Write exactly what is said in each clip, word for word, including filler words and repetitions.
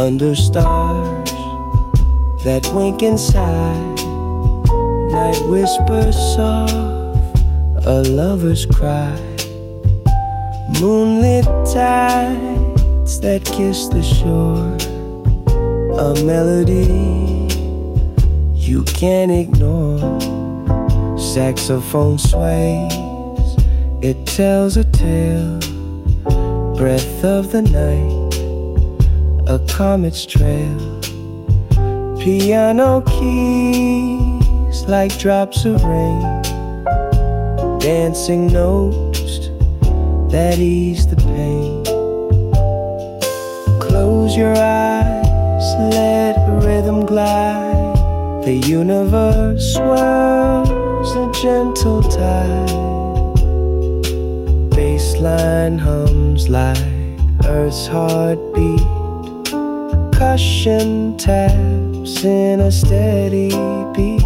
under stars that wink inside. Night whispers soft, a lover's cry. Moonlit tides that kiss the shore, a melody you can't ignore. Saxophone sways, it tells a tale. Breath of the night, a comet's trail. Piano keys like drops of rain, dancing notes that ease the pain. Close your eyes, let rhythm glide. The universe swirls a gentle tide. Bassline hums like Earth's heartbeat. Percussion taps in a steady beat.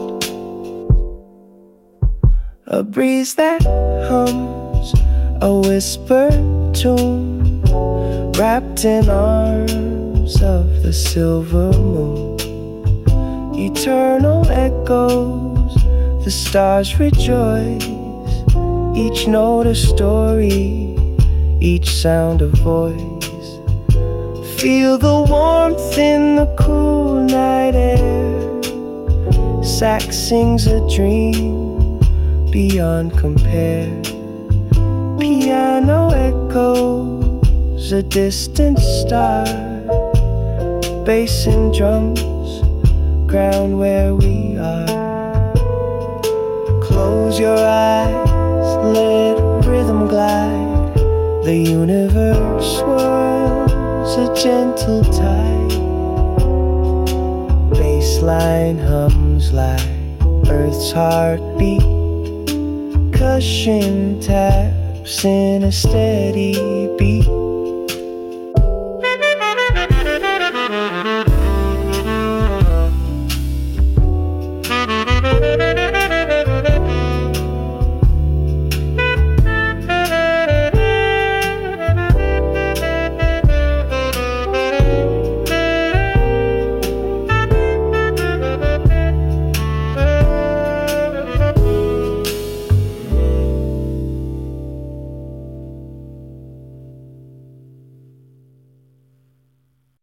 A breeze that hums a whispered tune, wrapped in arms of the silver moon. Eternal echoes, the stars rejoice. Each note a story, each sound a voice. Feel the warmth in the cool night air. Sax sings a dream beyond compare. Piano echoes a distant star. Bass and drums ground where we are. Close your eyes, let rhythm glide. The universe swirls a gentle tide. Bassline hums like Earth's heartbeat. Percussion taps in a steady beat.